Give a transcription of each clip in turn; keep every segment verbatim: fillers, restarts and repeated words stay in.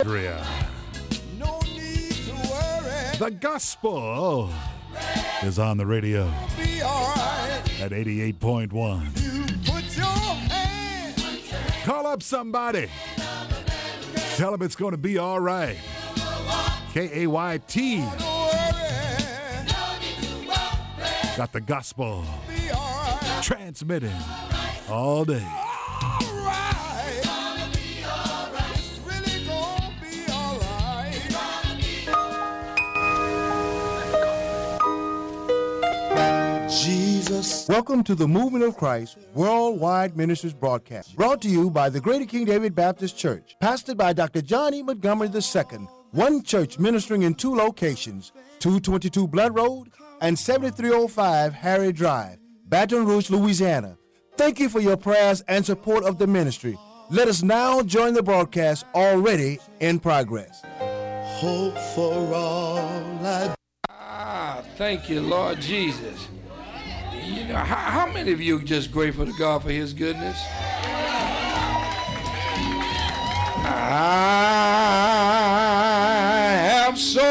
No need to worry. The gospel is on the radio Be all right. at eighty-eight point one. You put your hand. Call up somebody. Tell them it's going to be all right. K A Y T. Don't worry. Got the gospel Be all right. transmitting all day. All right. It's really gonna be all right. Jesus. Welcome to the Movement of Christ Worldwide Ministries broadcast, brought to you by the Greater King David Baptist Church, pastored by Doctor John E. Montgomery the Second, one church ministering in two locations, two twenty-two Blood Road and seventy-three oh five Harry Drive, Baton Rouge, Louisiana. Thank you for your prayers and support of the ministry. Let us now join the broadcast already in progress. Hope for all I Ah, thank you, Lord Jesus. You know, how, how many of you are just grateful to God for his goodness? I have so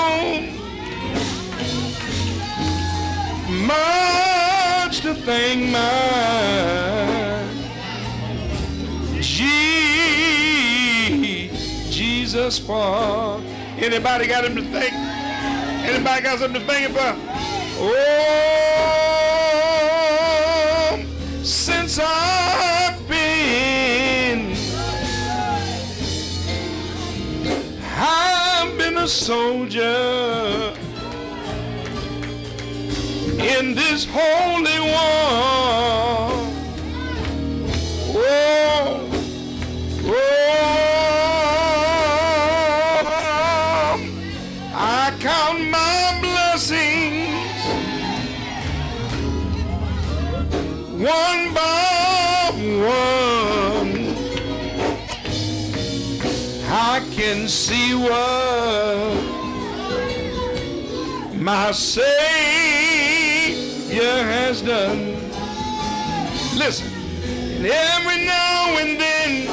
much to thank my Je- Jesus for. Anybody got him to thank? Anybody got something to thank him for? Oh, since I've been, I've been a soldier in this holy war. Oh, oh, I count my blessings one by one. I can see what my Savior has done. Listen, and every now and then,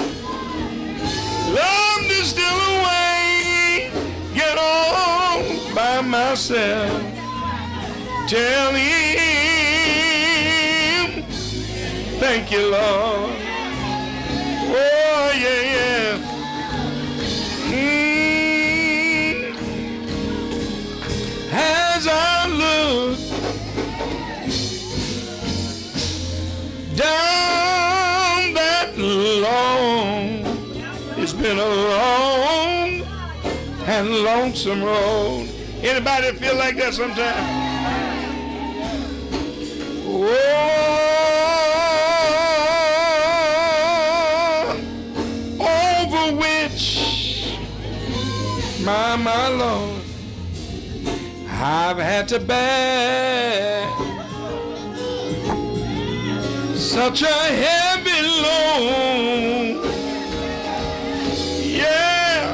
love is still away. Get on by myself. Tell him, thank you, Lord. Oh, yeah, yeah. Mm. As I look down that long, it's been a long and lonesome road. Anybody feel like that sometime? Oh, over which, my, my Lord, I've had to bear such a heavy load. Yeah.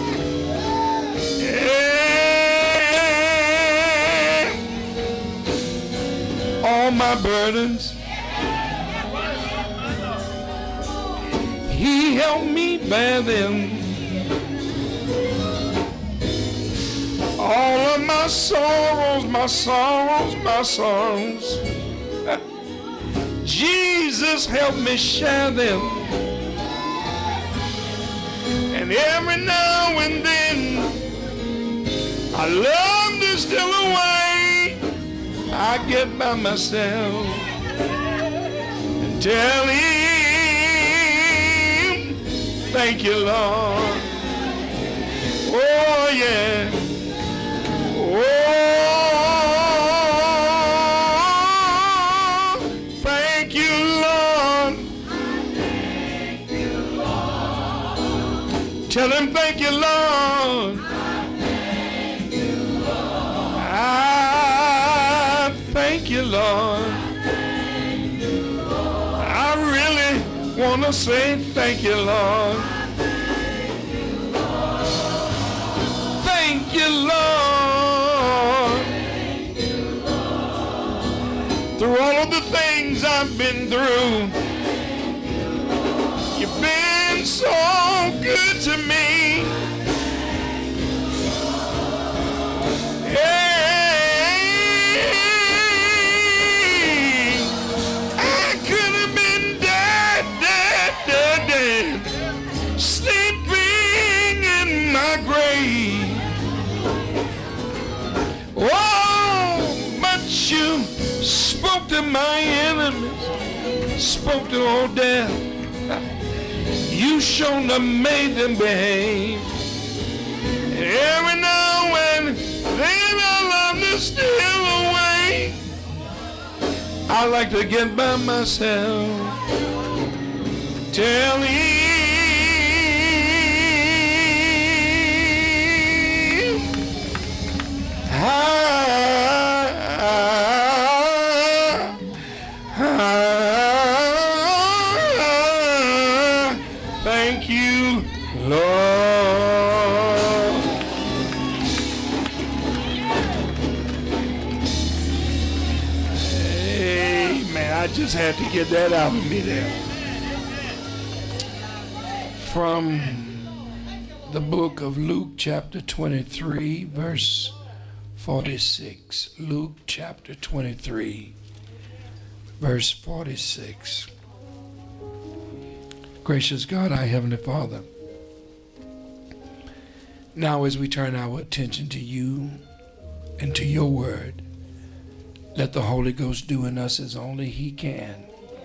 Yeah. All my burdens, he helped me bear them. All of my sorrows, my sorrows, my sorrows, Jesus helped me share them. And every now and then, I love to steal away. I get by myself and tell him, thank you, Lord. Oh, yeah. Oh, thank you, Lord. Thank you, Lord. Tell him thank you, Lord. Thank you, Lord. I thank you, Lord. Thank you, Lord. I really want to say thank you, Lord. Thank you, Lord. Through all of the things I've been through, you've been so good to me. my enemies spoke to old death, you shown them, made them behave. Every now and then I love to steal away. I like to get by myself, tell him how. Thank you, Lord. Amen. I just had to get that out of me there. From the book of Luke, chapter twenty-three, verse forty-six. Luke, chapter twenty-three, verse forty-six. Gracious God, our Heavenly Father, now as we turn our attention to you and to your word, let the Holy Ghost do in us as only he can.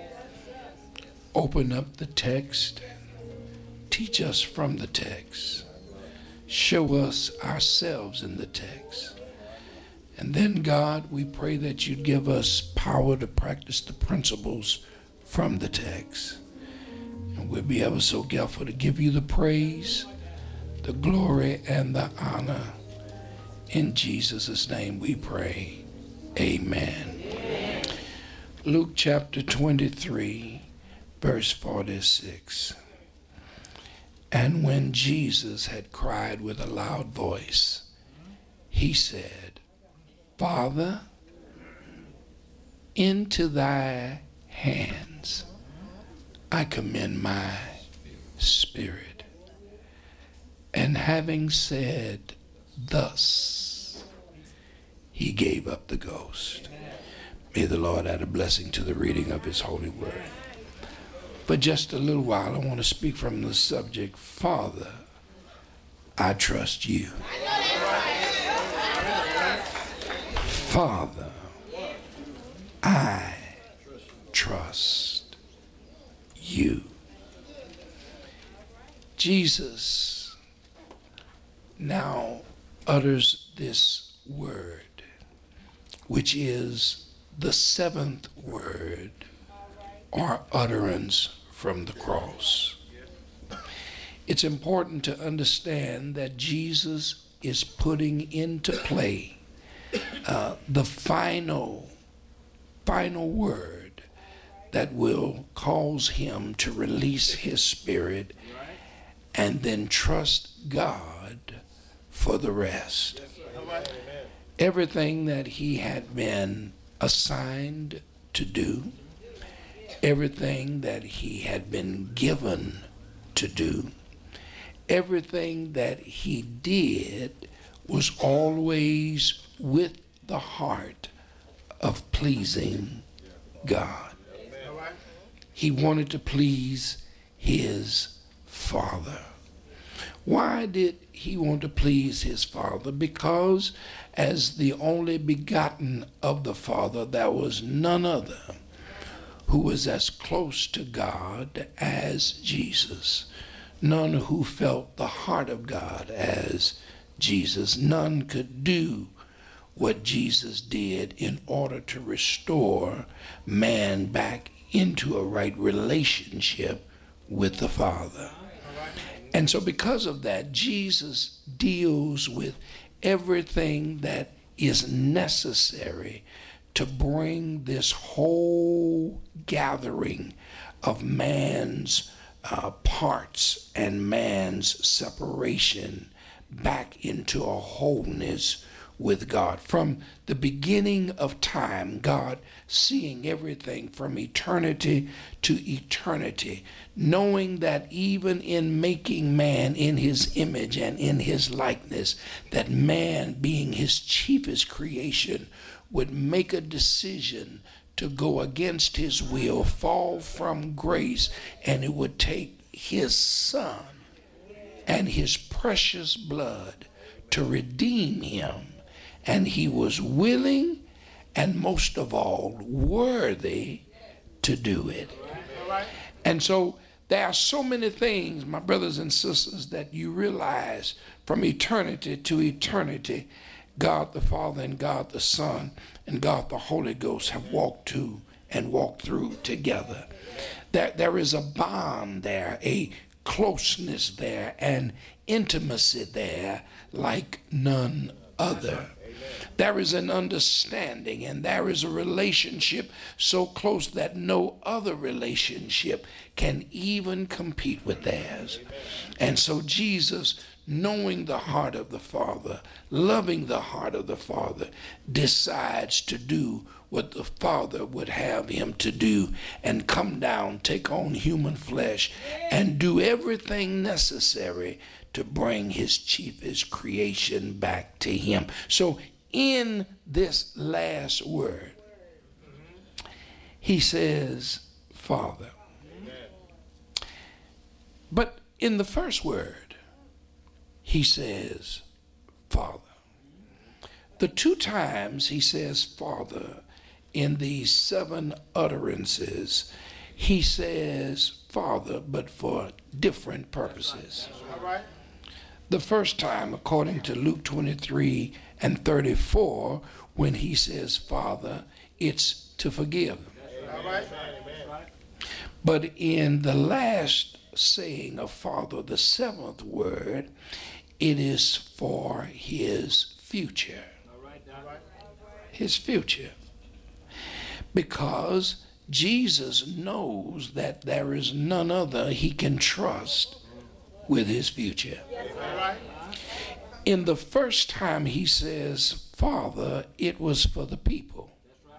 Open up the text, teach us from the text, show us ourselves in the text. And then, God, we pray that you'd give us power to practice the principles from the text. And we'll be ever so careful to give you the praise, the glory, and the honor. In Jesus' name we pray. Amen. Amen. Luke chapter twenty-three, verse forty-six. And when Jesus had cried with a loud voice, he said, Father, into thy hands I commend my spirit. And having said thus, he gave up the ghost. May the Lord add a blessing to the reading of his holy word. For just a little while, I want to speak from the subject, Father, I trust you. Father, I trust you. Jesus now utters this word, which is the seventh word or utterance from the cross. It's important to understand that Jesus is putting into play uh, the final, final word that will cause him to release his spirit and then trust God for the rest. Everything that he had been assigned to do, everything that he had been given to do, everything that he did was always with the heart of pleasing God. He wanted to please his Father. Why did he want to please his Father? Because as the only begotten of the Father, there was none other who was as close to God as Jesus. None who felt the heart of God as Jesus. None could do what Jesus did in order to restore man back into a right relationship with the Father. And so because of that, Jesus deals with everything that is necessary to bring this whole gathering of man's uh, parts and man's separation back into a wholeness with God. From the beginning of time, God seeing everything from eternity to eternity, knowing that even in making man in his image and in his likeness, that man, being his chiefest creation, would make a decision to go against his will, fall from grace, and it would take his son and his precious blood to redeem him. And he was willing and most of all, worthy to do it. And so there are so many things, my brothers and sisters, that you realize from eternity to eternity, God the Father and God the Son and God the Holy Ghost have walked to and walked through together. That there is a bond there, a closeness there, and intimacy there like none other. There is an understanding and there is a relationship so close that no other relationship can even compete with theirs. And so Jesus, knowing the heart of the Father, loving the heart of the Father, decides to do what the Father would have him to do and come down, take on human flesh, and do everything necessary to bring his chiefest creation back to him. So in this last word, he says, Father. But in the first word, he says, Father. The two times he says, Father, in these seven utterances, he says, Father, but for different purposes. The first time, according to Luke twenty-three and thirty-four, when he says, Father, it's to forgive. But in the last saying of Father, the seventh word, it is for his future. His future. Because Jesus knows that there is none other he can trust with his future. In the first time he says, Father, it was for the people.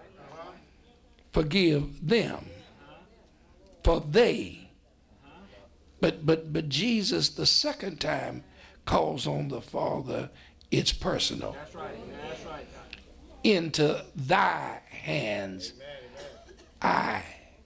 Forgive them, for they. But but but Jesus the second time calls on the Father, it's personal. That's right. That's right. Into thy hands, I,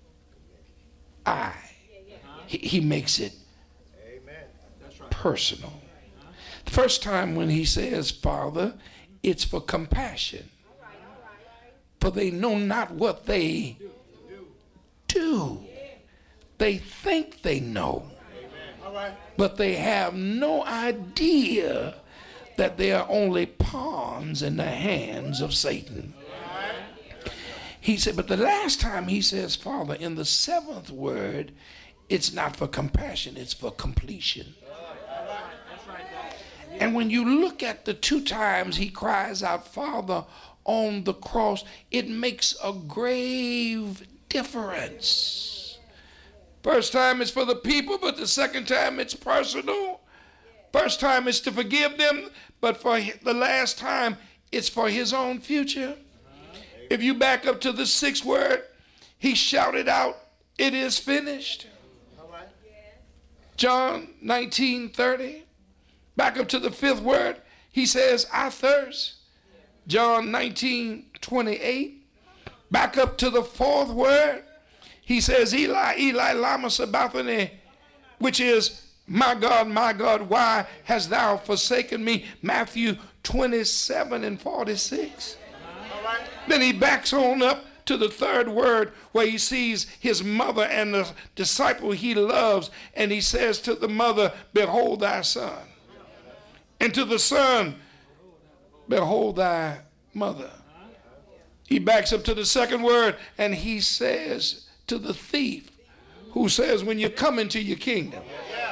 I. He, he makes it personal. The first time when he says, Father, it's for compassion. For they know not what they do. They think they know, but they have no idea that they are only pawns in the hands of Satan. He said, but the last time he says, Father, in the seventh word, it's not for compassion, it's for completion. And when you look at the two times he cries out, Father, on the cross, it makes a grave difference. First time it's for the people, but the second time it's personal. First time it's to forgive them, but for the last time it's for his own future. If you back up to the sixth word, he shouted out, it is finished. John nineteen thirty. Back up to the fifth word, he says, I thirst. John nineteen twenty-eight. Back up to the fourth word, he says, Eli, Eli, lama sabachthani, which is, my God, my God, why hast thou forsaken me? Matthew twenty-seven and forty-six. Right. Then he backs on up to the third word where he sees his mother and the disciple he loves, and he says to the mother, behold thy son. And to the son, behold thy mother. He backs up to the second word and he says to the thief who says, when you come into your kingdom,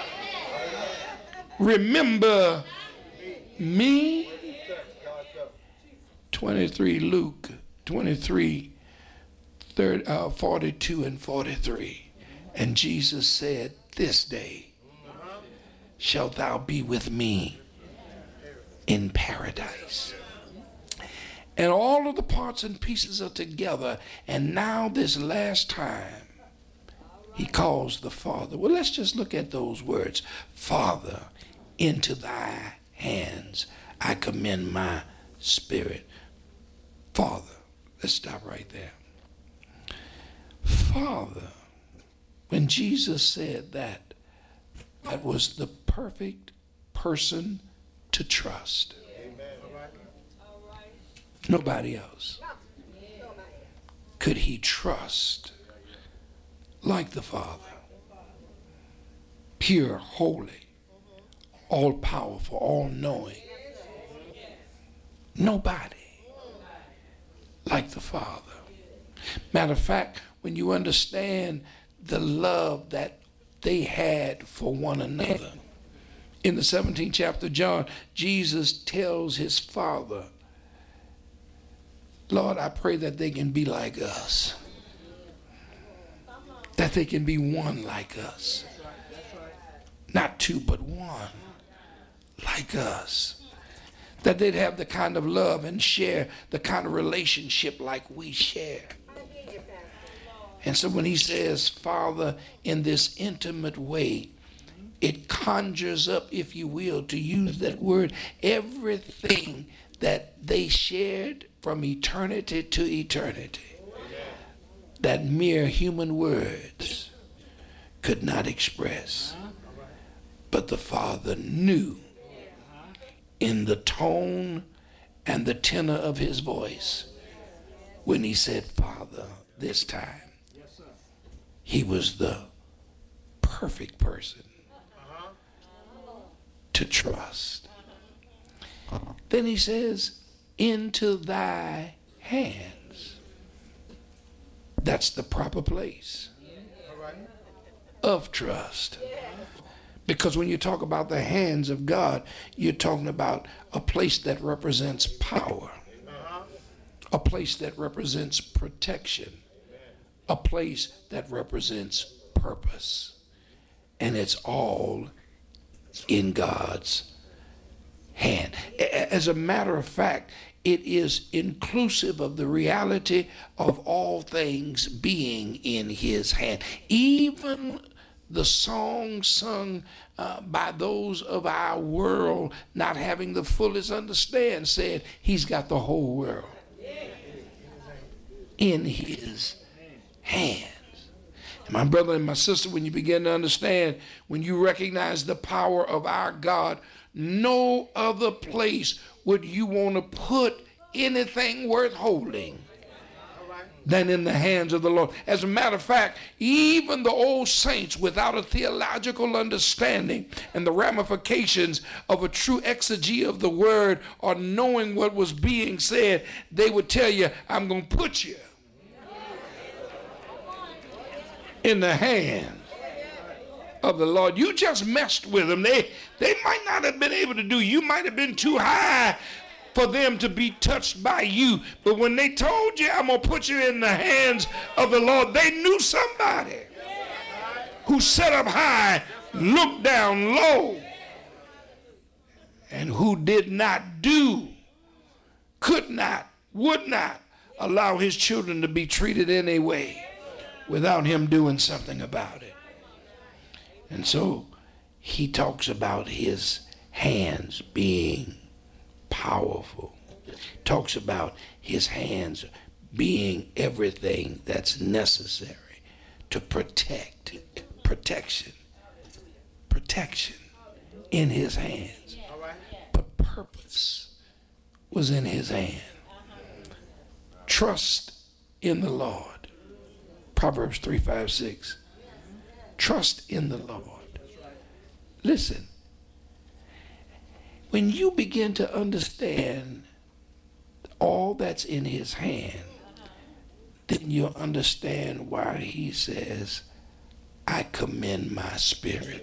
remember me. twenty-three, Luke twenty-three, thirty, uh, forty-two and forty-three. And Jesus said, this day shalt thou be with me in paradise. And all of the parts and pieces are together. And now this last time, he calls the Father. Well, let's just look at those words. Father, into thy hands I commend my spirit. Father, let's stop right there. Father, when Jesus said that, that was the perfect person to trust. Nobody else. could he trust like the Father? Pure, holy, all-powerful, all-knowing. Nobody like the Father. Matter of fact, when you understand the love that they had for one another, in the seventeenth chapter of John, Jesus tells his Father, Lord, I pray that they can be like us. That they can be one like us. Not two, but one like us. That they'd have the kind of love and share the kind of relationship like we share. And so when he says, Father, in this intimate way, it conjures up, if you will, to use that word, everything that they shared from eternity to eternity, that mere human words could not express. But the Father knew in the tone and the tenor of his voice when he said, Father, this time. He was the perfect person to trust. Then he says, into thy hands. That's the proper place of trust. Because when you talk about the hands of God, you're talking about a place that represents power, a place that represents protection, a place that represents purpose. And it's all in God's hand. As a matter of fact, it is inclusive of the reality of all things being in his hand. Even the song sung uh, by those of our world not having the fullest understand said he's got the whole world in his hands. And my brother and my sister, when you begin to understand, when you recognize the power of our God, no other place would you want to put anything worth holding than in the hands of the Lord. As a matter of fact, even the old saints without a theological understanding and the ramifications of a true exegy of the word or knowing what was being said, they would tell you, I'm going to put you in the hands of the Lord. You just messed with them. They, they might not have been able to do. You might have been too high for them to be touched by you. But when they told you, I'm going to put you in the hands of the Lord, they knew somebody who set up high, looked down low, and who did not do, could not, would not allow his children to be treated in a way without him doing something about it. And so he talks about his hands being powerful. Talks about his hands being everything that's necessary to protect. Protection. Protection in his hands. But purpose was in his hand. Trust in the Lord. Proverbs three, five, six. Trust in the Lord. Listen. When you begin to understand all that's in his hand, then you'll understand why he says, I commend my spirit.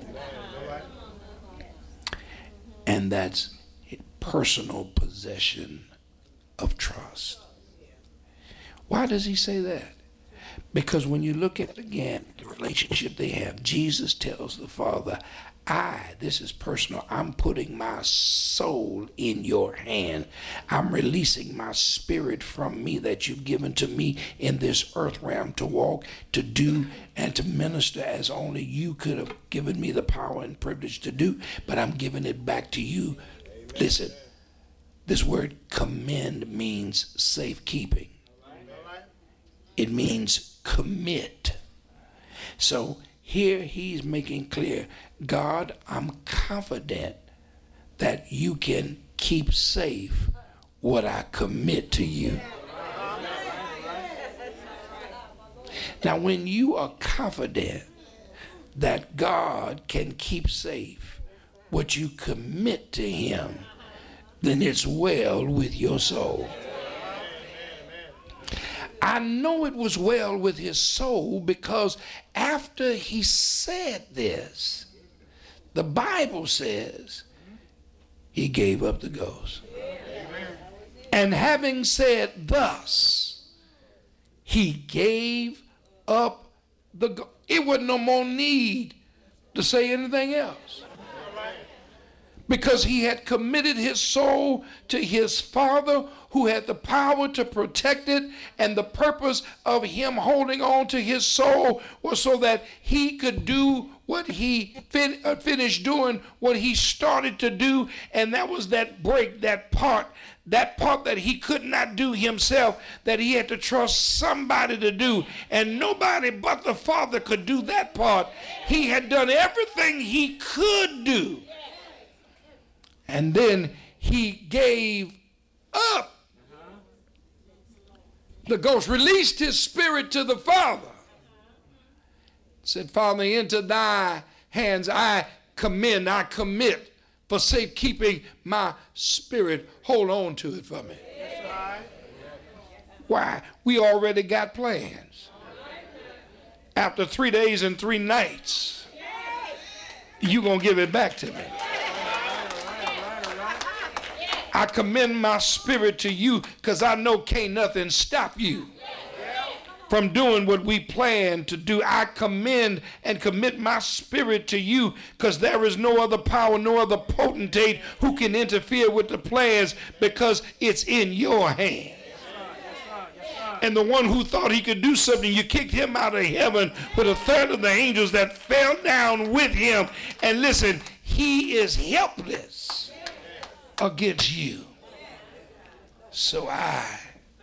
And that's personal possession of trust. Why does he say that? Because when you look at, again, the relationship they have, Jesus tells the Father, I, this is personal, I'm putting my soul in your hand. I'm releasing my spirit from me that you've given to me in this earth realm to walk, to do, and to minister as only you could have given me the power and privilege to do, but I'm giving it back to you. Amen. Listen, this word commend means safekeeping. It means commit. So here he's making clear, God, I'm confident that you can keep safe what I commit to you. Now, when you are confident that God can keep safe what you commit to him, then it's well with your soul. I know it was well with his soul because after he said this, the Bible says he gave up the ghost. And having said thus, he gave up the ghost. It wasn't no more need to say anything else, because he had committed his soul to his Father, who had the power to protect it, and the purpose of him holding on to his soul was so that he could do what he fin- uh, finished doing, what he started to do, and that was that break, that part, that part that he could not do himself, that he had to trust somebody to do, and nobody but the Father could do that part. He had done everything he could do, and then he gave up the ghost, released his spirit to the Father, said, Father, into thy hands I commend, I commit for safekeeping my spirit. Hold on to it for me. Why? We already got plans. After three days and three nights, you're going to give it back to me. I commend my spirit to you because I know can't nothing stop you from doing what we plan to do. I commend and commit my spirit to you because there is no other power, no other potentate who can interfere with the plans, because it's in your hands. And the one who thought he could do something, you kicked him out of heaven with a third of the angels that fell down with him. And listen, he is helpless against you. So I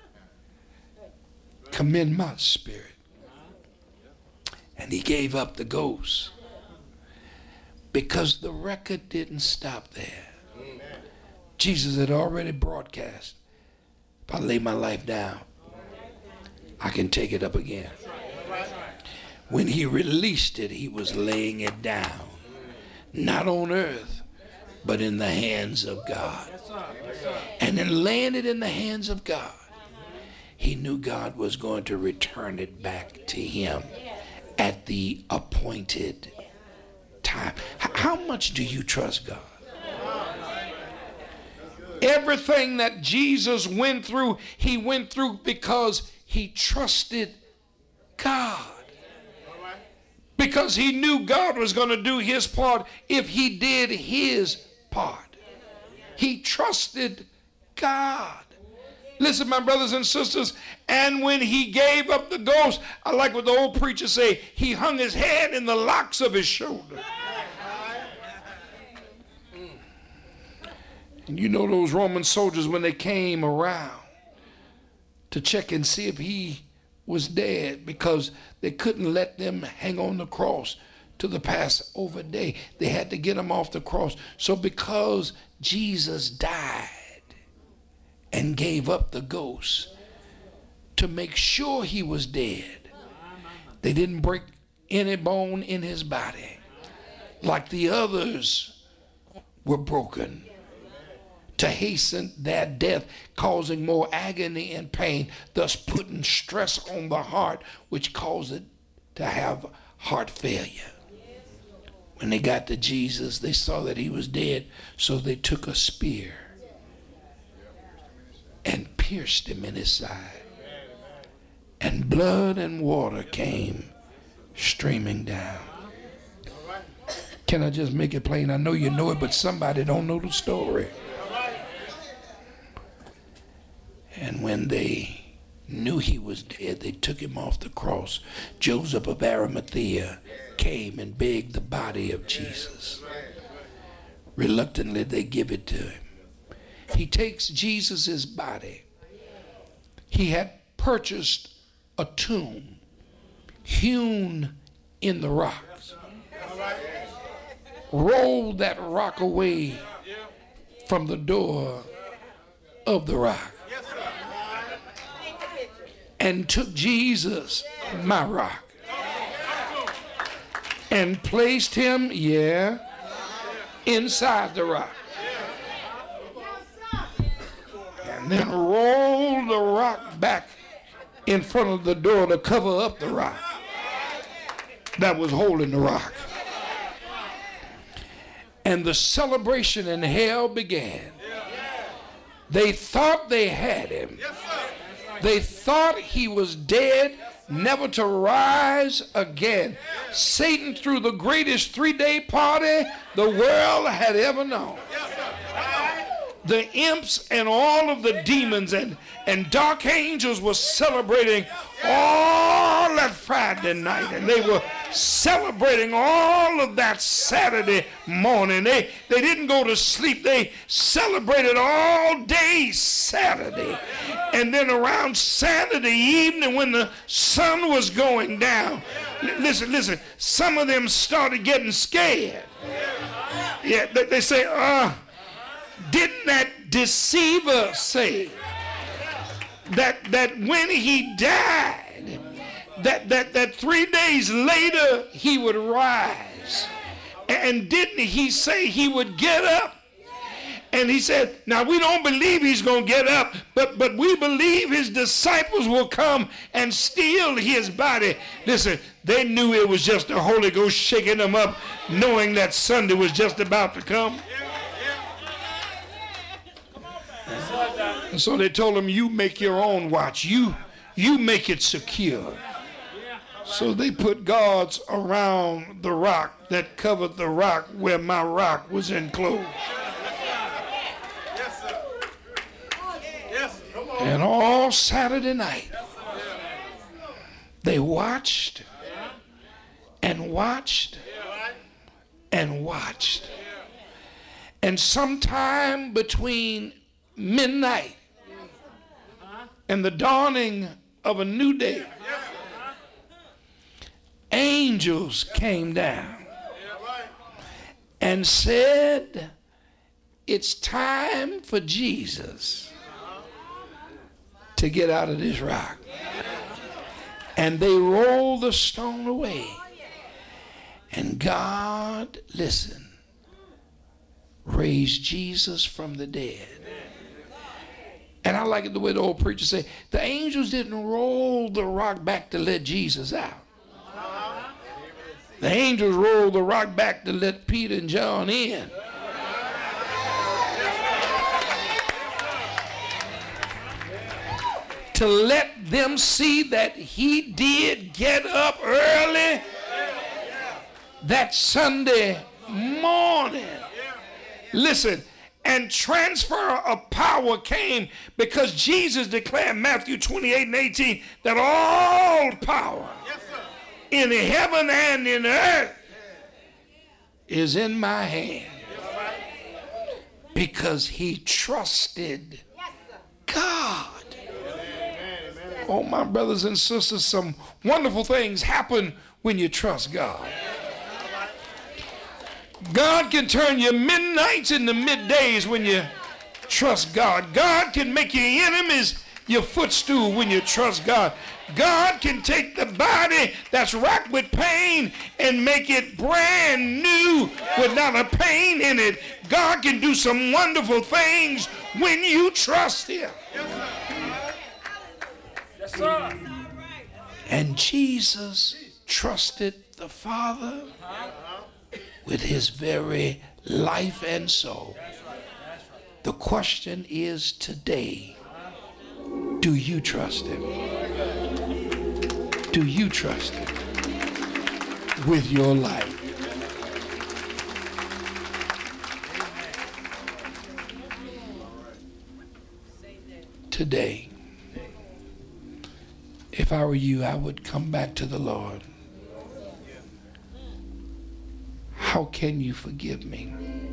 commend my spirit. And he gave up the ghost because the record didn't stop there. Jesus had already broadcast, if I lay my life down, I can take it up again. When he released it, he was laying it down, not on earth, but in the hands of God. And in laying it in the hands of God, he knew God was going to return it back to him at the appointed time. How much do you trust God? Everything that Jesus went through, he went through because he trusted God. Because he knew God was going to do his part if he did his part. He trusted God. Listen, my brothers and sisters, and when he gave up the ghost, I like what the old preacher say, he hung his head in the locks of his shoulder. And you know those Roman soldiers, when they came around to check and see if he was dead, because they couldn't let them hang on the cross to the Passover day. They had to get him off the cross. So because Jesus died and gave up the ghost to make sure he was dead, they didn't break any bone in his body like the others were broken, to hasten their death, causing more agony and pain, thus putting stress on the heart, which caused it to have heart failure. When they got to Jesus, they saw that he was dead, so they took a spear and pierced him in his side. And blood and water came streaming down. Can I just make it plain? I know you know it, but somebody don't know the story. And when they knew he was dead, they took him off the cross. Joseph of Arimathea came and begged the body of Jesus. Reluctantly, they give it to him. He takes Jesus' body. He had purchased a tomb hewn in the rocks. Rolled that rock away from the door of the rock. And took Jesus my rock. And placed him, yeah, inside the rock. And then rolled the rock back in front of the door to cover up the rock that was holding the rock. And the celebration in hell began. They thought they had him. They thought he was dead, never to rise again. Satan threw the greatest three-day party the world had ever known. The imps and all of the demons and, and dark angels were celebrating all that Friday night, and they were celebrating all of that Saturday morning. They, they didn't go to sleep. They celebrated all day Saturday. And then around Saturday evening when the sun was going down, listen, listen, some of them started getting scared. Yeah, they, they say, uh, didn't that deceiver say that, that when he died, that, that, that three days later he would rise? And didn't he say he would get up? And he said, now we don't believe he's going to get up, but, but we believe his disciples will come and steal his body. Listen, they knew it was just the Holy Ghost shaking them up, knowing that Sunday was just about to come. And so they told him, you make your own watch. You, you make it secure. So they put guards around the rock that covered the rock where my rock was enclosed. And all Saturday night, they watched and watched and watched. And sometime between midnight and the dawning of a new day, angels came down and said, it's time for Jesus to get out of this rock. And they rolled the stone away. And God, listen, raised Jesus from the dead. And I like it the way the old preacher say, the angels didn't roll the rock back to let Jesus out. The angels rolled the rock back to let Peter and John in. To let them see that he did get up early that Sunday morning. Listen, and transfer of power came because Jesus declared Matthew twenty-eight and eighteen that all power in heaven and in earth is in my hand, because he trusted God. Oh, my brothers and sisters, some wonderful things happen when you trust God. God can turn your midnights into middays when you trust God. God can make your enemies your footstool when you trust God. God can take the body that's racked with pain and make it brand new without a pain in it. God can do some wonderful things when you trust him. Yes, sir. And Jesus trusted the Father with his very life and soul. The question is today, do you trust him? Do you trust him with your life? Today, if I were you, I would come back to the Lord. How can you forgive me?